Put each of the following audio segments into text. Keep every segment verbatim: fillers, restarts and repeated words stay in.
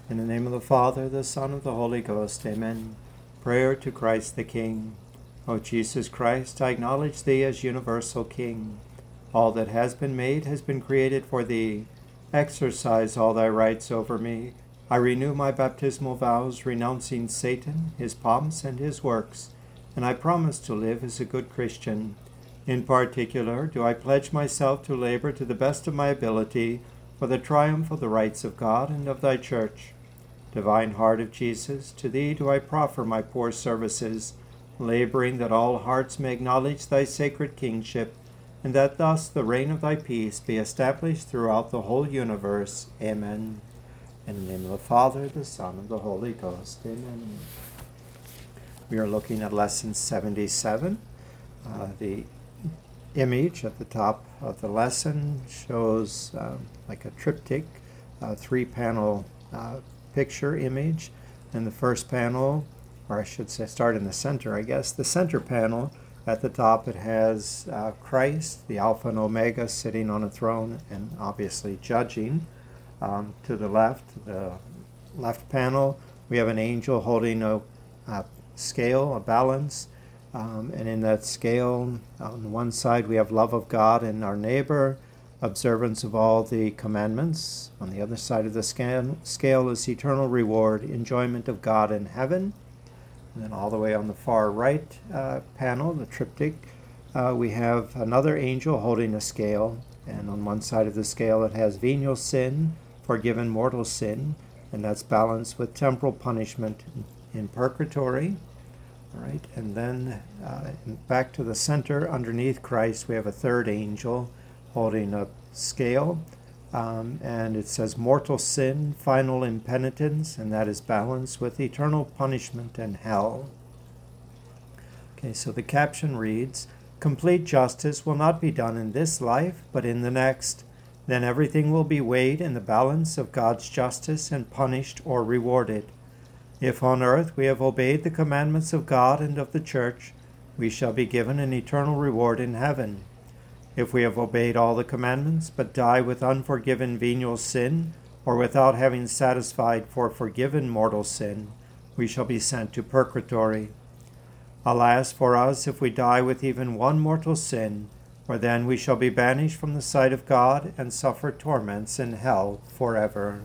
In the name of the Father, the Son, and the Holy Ghost. Amen. Prayer to Christ the King. O Jesus Christ, I acknowledge Thee as universal King. All that has been made has been created for Thee. Exercise all Thy rights over me. I renew my baptismal vows, renouncing Satan, his pomps, and his works, and I promise to live as a good Christian. In particular, do I pledge myself to labor to the best of my ability for the triumph of the rights of God and of Thy Church. Divine Heart of Jesus, to Thee do I proffer my poor services, laboring that all hearts may acknowledge Thy sacred kingship, and that thus the reign of Thy peace be established throughout the whole universe. Amen. In the name of the Father, the Son, and the Holy Ghost. Amen. We are looking at lesson seventy-seven. Uh, the image at the top of the lesson shows um, like a triptych, a three-panel uh, picture image. In the first panel, or I should say start in the center, I guess, the center panel, at the top it has uh, Christ, the Alpha and Omega, sitting on a throne and obviously judging. Um, to the left, the left panel, we have an angel holding a, a scale, a balance, um, and in that scale, on one side we have love of God and our neighbor, observance of all the commandments. On the other side of the scale, scale is eternal reward, enjoyment of God in heaven. And then all the way on the far right uh, panel, the triptych, uh, we have another angel holding a scale, and on one side of the scale it has venial sin, forgiven mortal sin, and that's balanced with temporal punishment in purgatory. All right, and then uh, back to the center, underneath Christ, we have a third angel holding a scale, um, and it says mortal sin, final impenitence, and that is balanced with eternal punishment and hell. Okay, so the caption reads, complete justice will not be done in this life, but in the next. Then everything will be weighed in the balance of God's justice and punished or rewarded. If on earth we have obeyed the commandments of God and of the Church, we shall be given an eternal reward in heaven. If we have obeyed all the commandments, but die with unforgiven venial sin, or without having satisfied for forgiven mortal sin, we shall be sent to purgatory. Alas for us if we die with even one mortal sin, for then we shall be banished from the sight of God and suffer torments in hell forever.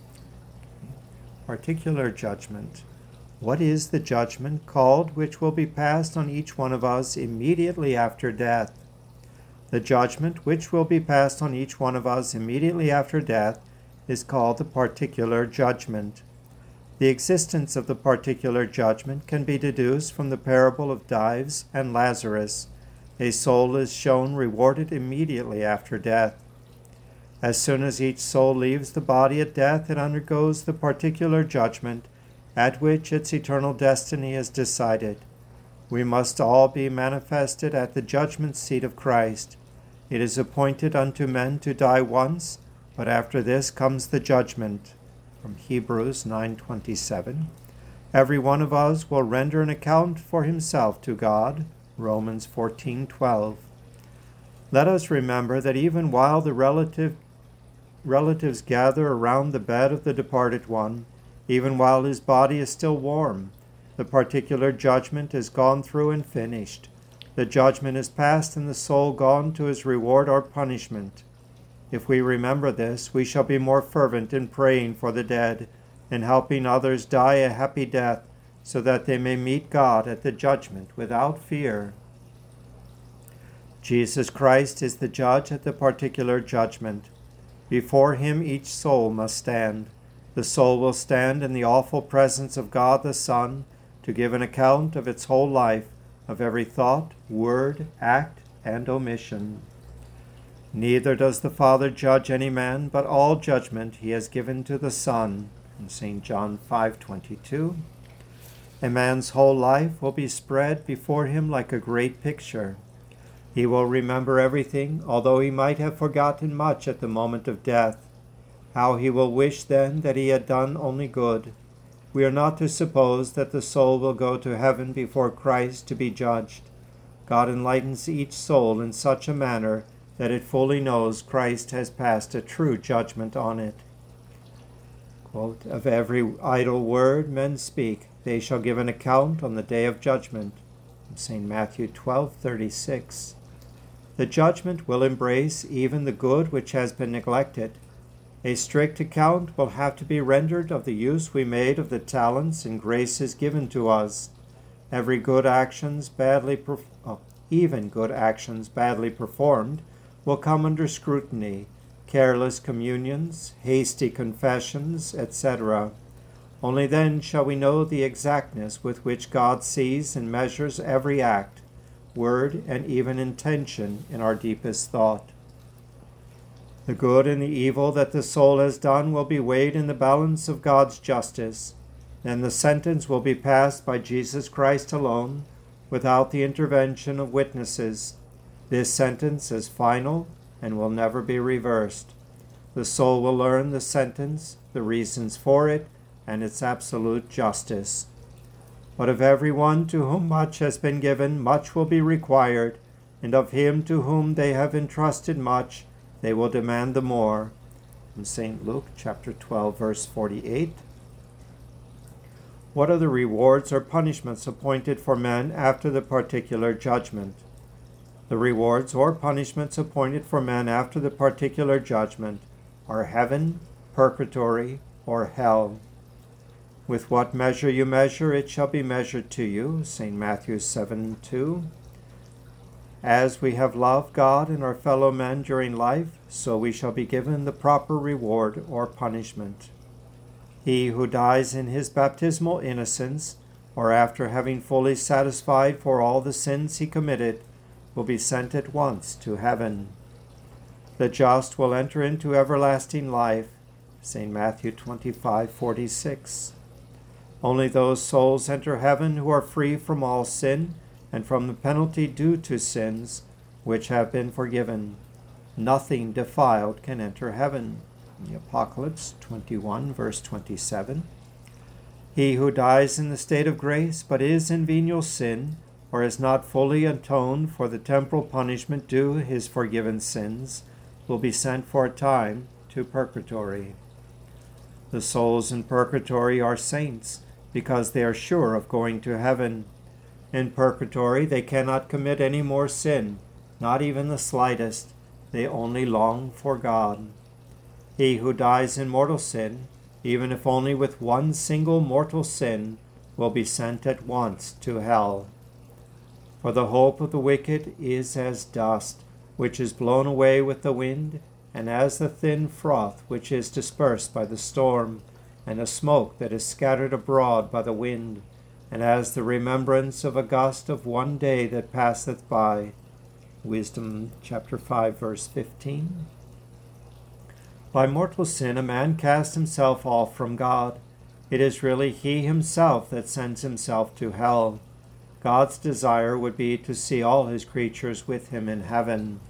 Particular judgment. What is the judgment called which will be passed on each one of us immediately after death? The judgment which will be passed on each one of us immediately after death is called the particular judgment. The existence of the particular judgment can be deduced from the parable of Dives and Lazarus. A soul is shown rewarded immediately after death. As soon as each soul leaves the body at death, it undergoes the particular judgment at which its eternal destiny is decided. We must all be manifested at the judgment seat of Christ. It is appointed unto men to die once, but after this comes the judgment. From Hebrews nine twenty-seven. Every one of us will render an account for himself to God. Romans fourteen twelve. Let us remember that even while the relative, relatives gather around the bed of the departed one, even while his body is still warm, the particular judgment is gone through and finished. The judgment is passed and the soul gone to his reward or punishment. If we remember this, we shall be more fervent in praying for the dead and helping others die a happy death, so that they may meet God at the judgment without fear. Jesus Christ is the judge at the particular judgment. Before him each soul must stand. The soul will stand in the awful presence of God the Son to give an account of its whole life, of every thought, word, act, and omission. Neither does the Father judge any man, but all judgment he has given to the Son. In Saint John five twenty-two. A man's whole life will be spread before him like a great picture. He will remember everything, although he might have forgotten much at the moment of death. How he will wish then that he had done only good. We are not to suppose that the soul will go to heaven before Christ to be judged. God enlightens each soul in such a manner that it fully knows Christ has passed a true judgment on it. Quote, "Of every idle word men speak, they shall give an account on the day of judgment." Saint Matthew twelve thirty-six. The judgment will embrace even the good which has been neglected. A strict account will have to be rendered of the use we made of the talents and graces given to us. Every good actions badly, perf- oh, even good actions badly performed, will come under scrutiny. Careless communions, hasty confessions, et cetera. Only then shall we know the exactness with which God sees and measures every act, word, and even intention in our deepest thought. The good and the evil that the soul has done will be weighed in the balance of God's justice. Then the sentence will be passed by Jesus Christ alone, without the intervention of witnesses. This sentence is final and will never be reversed. The soul will learn the sentence, the reasons for it, and its absolute justice. But of every one to whom much has been given, much will be required, and of him to whom they have entrusted much, they will demand the more. From Saint Luke chapter twelve, verse forty-eight. What are the rewards or punishments appointed for men after the particular judgment? The rewards or punishments appointed for men after the particular judgment are heaven, purgatory, or hell. With what measure you measure, it shall be measured to you. Saint Matthew seven two. As we have loved God and our fellow men during life, so we shall be given the proper reward or punishment. He who dies in his baptismal innocence, or after having fully satisfied for all the sins he committed, will be sent at once to heaven. The just will enter into everlasting life. Saint Matthew twenty-five forty-six. Only those souls enter heaven who are free from all sin and from the penalty due to sins which have been forgiven. Nothing defiled can enter heaven. The Apocalypse twenty-one, verse twenty-seven. He who dies in the state of grace but is in venial sin, or has not fully atoned for the temporal punishment due his forgiven sins, will be sent for a time to purgatory. The souls in purgatory are saints, because they are sure of going to heaven. In purgatory they cannot commit any more sin, not even the slightest. They only long for God. He who dies in mortal sin, even if only with one single mortal sin, will be sent at once to hell. For the hope of the wicked is as dust, which is blown away with the wind, and as the thin froth which is dispersed by the storm, and a smoke that is scattered abroad by the wind, and as the remembrance of a gust of one day that passeth by. Wisdom chapter five, verse fifteen. By mortal sin a man casts himself off from God. It is really he himself that sends himself to hell. God's desire would be to see all his creatures with him in heaven.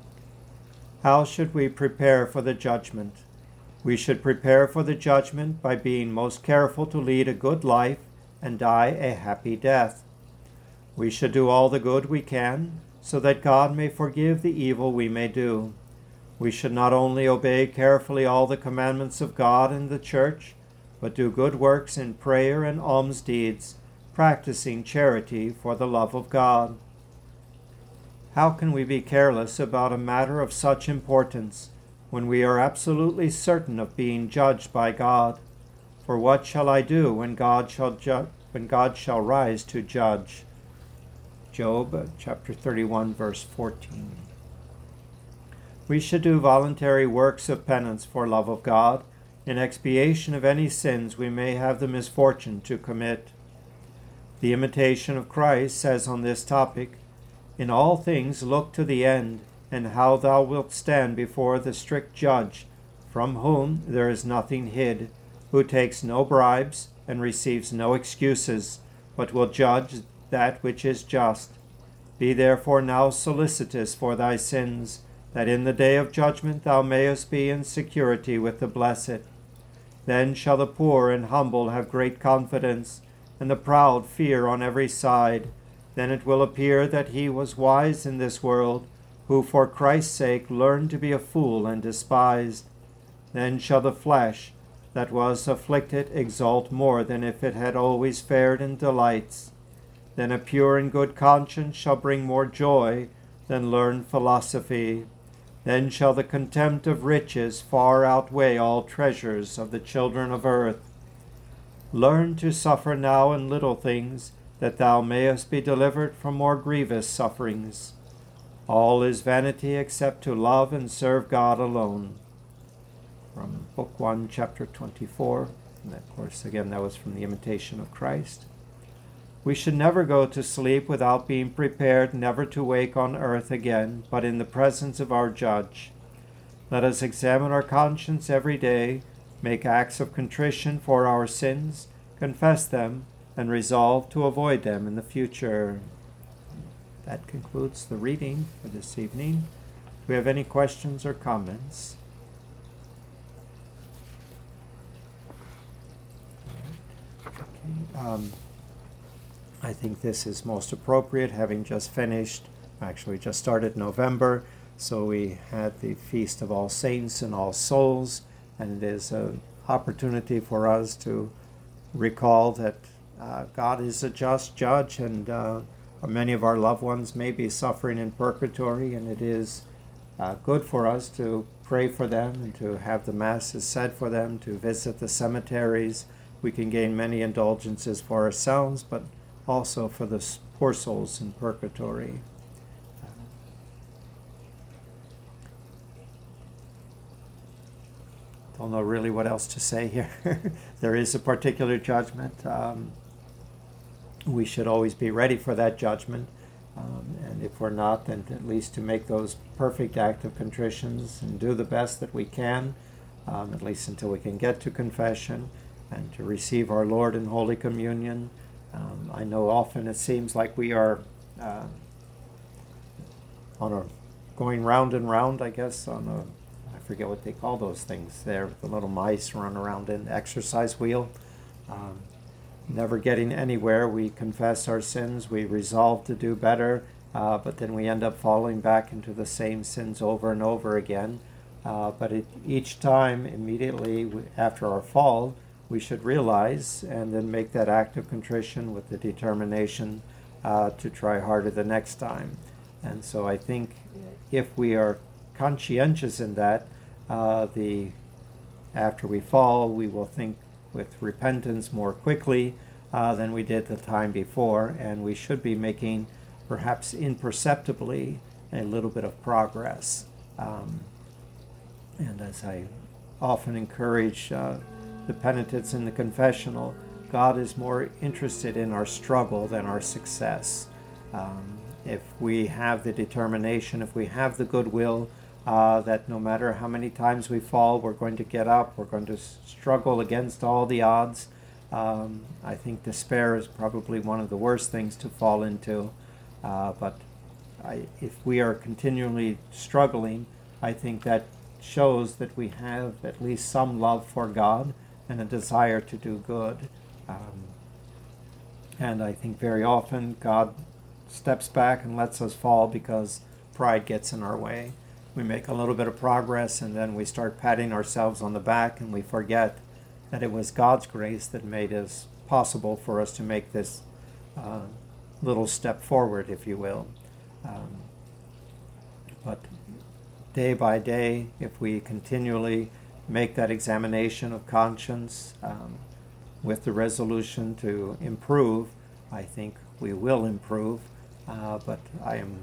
How should we prepare for the judgment? We should prepare for the judgment by being most careful to lead a good life and die a happy death. We should do all the good we can, so that God may forgive the evil we may do. We should not only obey carefully all the commandments of God and the Church, but do good works in prayer and alms deeds, practicing charity for the love of God. How can we be careless about a matter of such importance when we are absolutely certain of being judged by God? For what shall I do when God shall ju- when God shall rise to judge? Job chapter thirty-one, verse fourteen. We should do voluntary works of penance for love of God, in expiation of any sins we may have the misfortune to commit. The Imitation of Christ says on this topic, "In all things look to the end, and how thou wilt stand before the strict judge, from whom there is nothing hid, who takes no bribes and receives no excuses, but will judge that which is just. Be therefore now solicitous for thy sins, that in the day of judgment thou mayest be in security with the blessed. Then shall the poor and humble have great confidence, and the proud fear on every side. Then it will appear that he was wise in this world, who for Christ's sake learned to be a fool and despised. Then shall the flesh, that was afflicted exult more than if it had always fared in delights. Then a pure and good conscience shall bring more joy than learned philosophy. Then shall the contempt of riches far outweigh all treasures of the children of earth. Learn to suffer now in little things, that thou mayest be delivered from more grievous sufferings. All is vanity except to love and serve God alone. From Book one, Chapter twenty-four. And of course, again, that was from the Imitation of Christ. We should never go to sleep without being prepared never to wake on earth again, but in the presence of our Judge. Let us examine our conscience every day, make acts of contrition for our sins, confess them, and resolve to avoid them in the future. That concludes the reading for this evening. Do we have any questions or comments? Okay. Um, I think this is most appropriate, having just finished, actually just started November, so we had the Feast of All Saints and All Souls, and it is an opportunity for us to recall that uh, God is a just judge, and uh, many of our loved ones may be suffering in purgatory, and it is uh, good for us to pray for them and to have the masses said for them, to visit the cemeteries. We can gain many indulgences for ourselves, but also for the poor souls in purgatory. Don't know really what else to say here. There is a particular judgment. Um, we should always be ready for that judgment. Um, and if we're not, then at least to make those perfect active contritions and do the best that we can, um, at least until we can get to confession and to receive our Lord in Holy Communion. Um, I know often it seems like we are uh, on a going round and round, I guess, on a, I forget what they call those things there, the little mice run around in the exercise wheel, um, never getting anywhere. We confess our sins, we resolve to do better, uh, but then we end up falling back into the same sins over and over again. Uh, but it, each time, immediately after our fall, we should realize and then make that act of contrition with the determination uh, to try harder the next time. And so I think if we are conscientious in that, uh, the after we fall, we will think with repentance more quickly uh, than we did the time before, and we should be making perhaps imperceptibly a little bit of progress. Um, and as I often encourage uh, the penitents in the confessional, God is more interested in our struggle than our success. Um, if we have the determination, if we have the goodwill, uh, that no matter how many times we fall, we're going to get up, we're going to struggle against all the odds. Um, I think despair is probably one of the worst things to fall into. Uh, but I, if we are continually struggling, I think that shows that we have at least some love for God and a desire to do good. Um, and I think very often God steps back and lets us fall because pride gets in our way. We make a little bit of progress and then we start patting ourselves on the back and we forget that it was God's grace that made it possible for us to make this uh, little step forward, if you will. Um, but day by day, if we continually make that examination of conscience um, with the resolution to improve, I think we will improve. Uh, but I am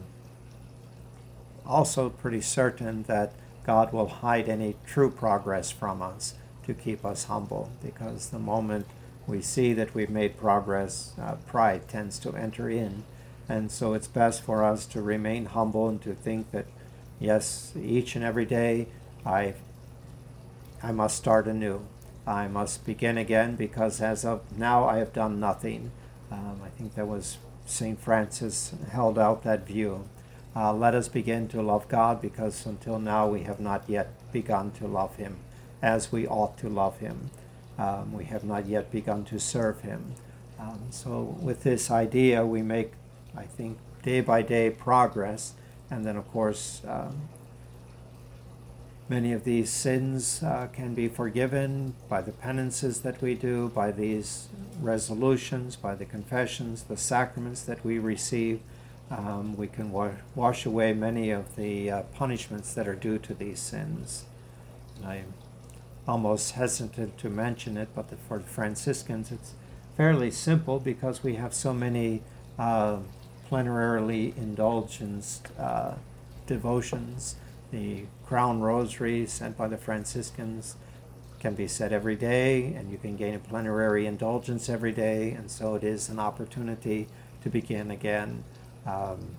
also pretty certain that God will hide any true progress from us to keep us humble, because the moment we see that we've made progress, uh, pride tends to enter in. And so it's best for us to remain humble and to think that, yes, each and every day I I must start anew. I must begin again, because as of now I have done nothing. Um, I think that was Saint Francis held out that view. Uh, let us begin to love God, because until now we have not yet begun to love Him as we ought to love Him. Um, we have not yet begun to serve Him. Um, so with this idea, we make, I think, day by day progress, and then of course um, Many of these sins uh, can be forgiven by the penances that we do, by these resolutions, by the confessions, the sacraments that we receive. Um, we can wa- wash away many of the uh, punishments that are due to these sins. And I'm almost hesitant to mention it, but the, for the Franciscans it's fairly simple because we have so many uh, plenarily indulgent uh, devotions. The Crown Rosary sent by the Franciscans can be said every day, and you can gain a plenary indulgence every day, and so it is an opportunity to begin again. Um,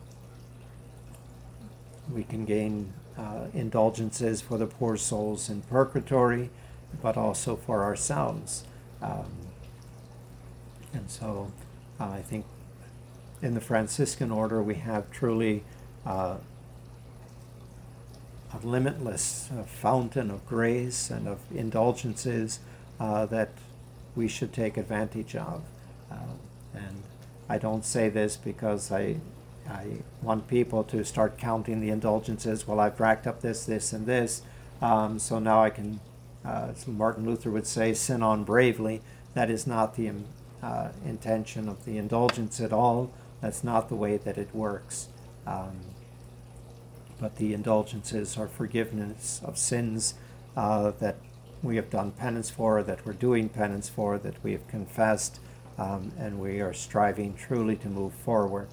we can gain uh, indulgences for the poor souls in purgatory, but also for ourselves. Um, and so uh, I think in the Franciscan order we have truly uh, a limitless uh, fountain of grace and of indulgences uh, that we should take advantage of. Uh, and I don't say this because I I want people to start counting the indulgences. Well, I've racked up this, this, and this, um, so now I can, uh, as Martin Luther would say, sin on bravely. That is not the uh, intention of the indulgence at all. That's not the way that it works. Um, but the indulgences are forgiveness of sins uh, that we have done penance for, that we're doing penance for, that we have confessed, um, and we are striving truly to move forward.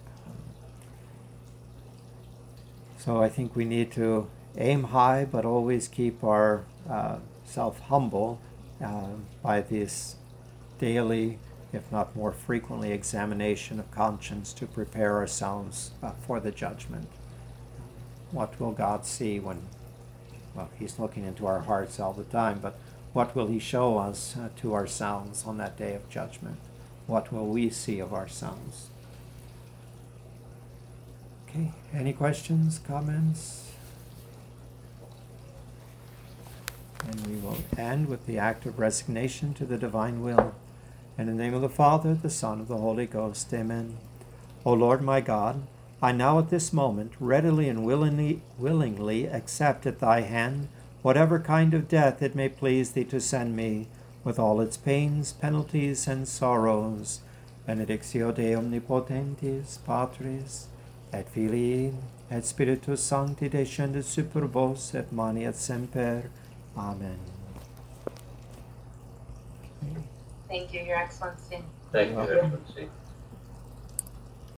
So I think we need to aim high, but always keep our uh, self humble uh, by this daily, if not more frequently, examination of conscience to prepare ourselves uh, for the judgment. What will God see when, well, He's looking into our hearts all the time, but what will He show us uh, to ourselves on that day of judgment? What will we see of ourselves? Okay, any questions, comments? And we will end with the act of resignation to the divine will. In the name of the Father, the Son, of the Holy Ghost, amen. O Lord my God, I now at this moment readily and willingly, willingly accept at Thy hand whatever kind of death it may please Thee to send me, with all its pains, penalties, and sorrows. Benedictio Dei omnipotentis, Patris, et Filii, et Spiritus Sancti descendet super vos, et maneat semper. Amen. Thank you, Your Excellency. Thank you, Excellency.